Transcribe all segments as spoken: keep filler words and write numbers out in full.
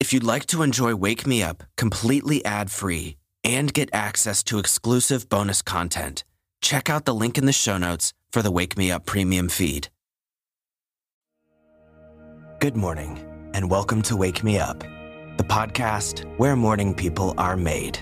If you'd like to enjoy Wake Me Up completely ad-free and get access to exclusive bonus content, check out the link in the show notes for the Wake Me Up premium feed. Good morning, and welcome to Wake Me Up, the podcast where morning people are made.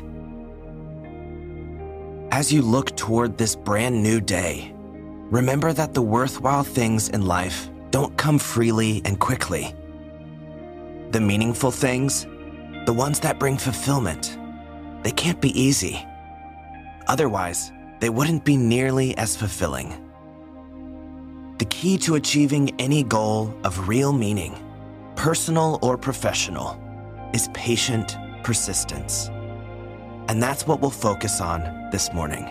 As you look toward this brand new day, remember that the worthwhile things in life don't come freely and quickly. The meaningful things, the ones that bring fulfillment, they can't be easy. Otherwise, they wouldn't be nearly as fulfilling. The key to achieving any goal of real meaning, personal or professional, is patient persistence. And that's what we'll focus on this morning.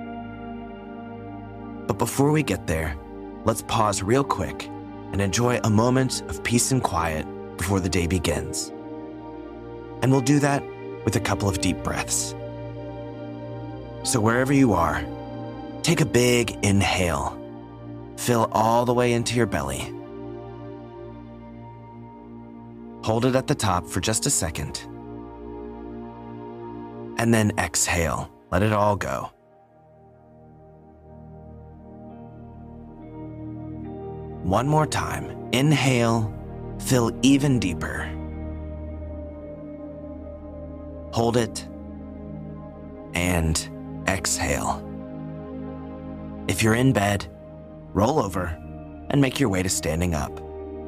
But before we get there, let's pause real quick and enjoy a moment of peace and quiet before the day begins. And we'll do that with a couple of deep breaths. So wherever you are, take a big inhale. Fill all the way into your belly. Hold it at the top for just a second. And then exhale. Let it all go. One more time. Inhale. Fill even deeper. Hold it. And exhale. If you're in bed, roll over and make your way to standing up.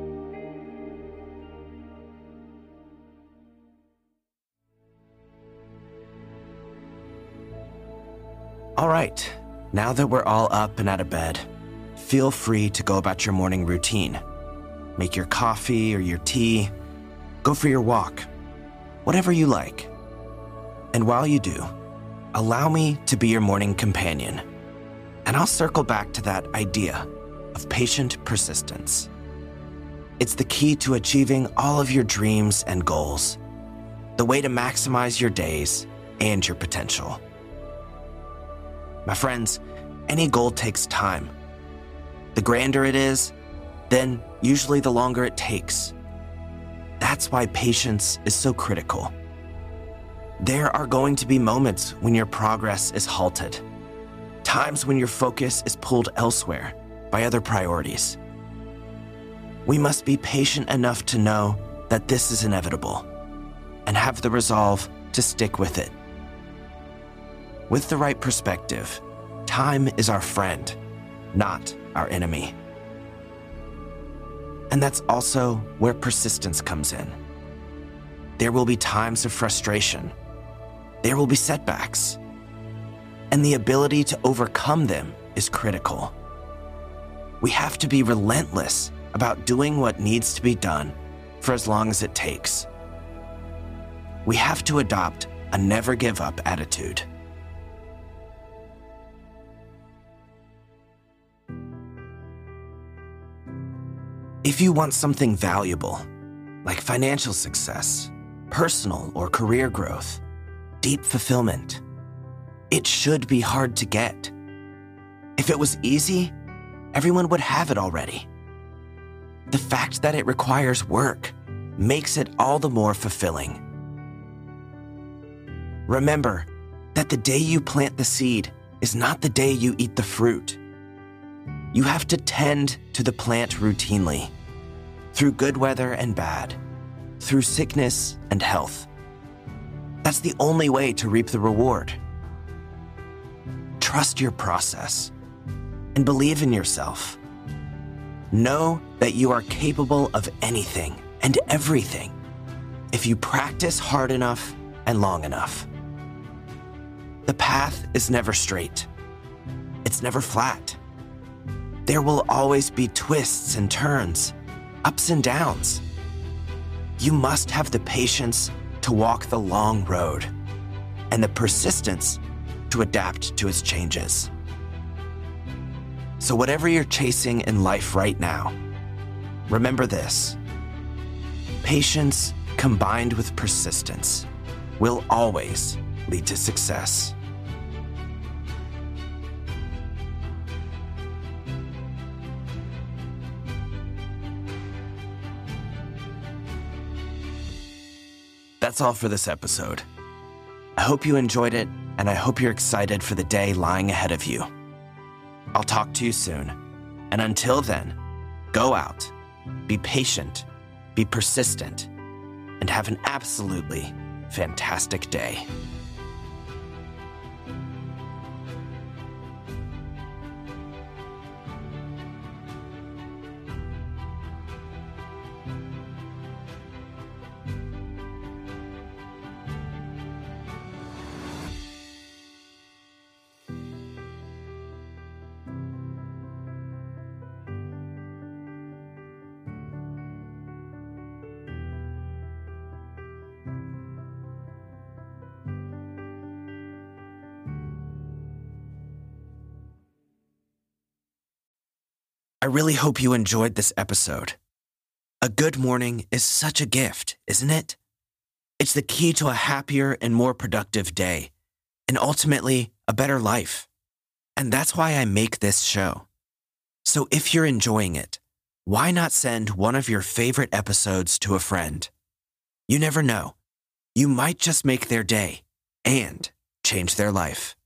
All right, now that we're all up and out of bed, feel free to go about your morning routine. Make your coffee or your tea, go for your walk, whatever you like. And while you do, allow me to be your morning companion. And I'll circle back to that idea of patient persistence. It's the key to achieving all of your dreams and goals, the way to maximize your days and your potential. My friends, any goal takes time. The grander it is, then usually the longer it takes. That's why patience is so critical. There are going to be moments when your progress is halted, times when your focus is pulled elsewhere by other priorities. We must be patient enough to know that this is inevitable and have the resolve to stick with it. With the right perspective, time is our friend, not our enemy. And that's also where persistence comes in. There will be times of frustration. There will be setbacks. And the ability to overcome them is critical. We have to be relentless about doing what needs to be done for as long as it takes. We have to adopt a never give up attitude. If you want something valuable, like financial success, personal or career growth, deep fulfillment, it should be hard to get. If it was easy, everyone would have it already. The fact that it requires work makes it all the more fulfilling. Remember that the day you plant the seed is not the day you eat the fruit. You have to tend to the plant routinely, through good weather and bad, through sickness and health. That's the only way to reap the reward. Trust your process and believe in yourself. Know that you are capable of anything and everything if you practice hard enough and long enough. The path is never straight. It's never flat. There will always be twists and turns, ups and downs. You must have the patience to walk the long road and the persistence to adapt to its changes. So whatever you're chasing in life right now, remember this: patience combined with persistence will always lead to success. that's all for this episode. I hope you enjoyed it, and I hope you're excited for the day lying ahead of you. I'll talk to you soon, and until then, go out, be patient, be persistent, and have an absolutely fantastic day. I really hope you enjoyed this episode. A good morning is such a gift, isn't it? It's the key to a happier and more productive day, and ultimately, a better life. And that's why I make this show. So if you're enjoying it, why not send one of your favorite episodes to a friend? You never know. You might just make their day and change their life.